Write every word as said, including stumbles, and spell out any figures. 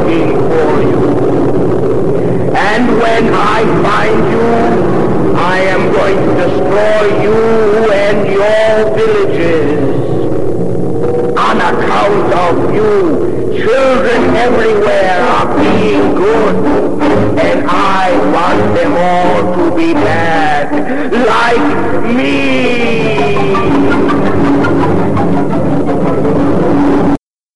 looking for you. And when I find you, I am going to destroy you and your villages. On account of you, children everywhere are being good, and I want them all to be bad, like me.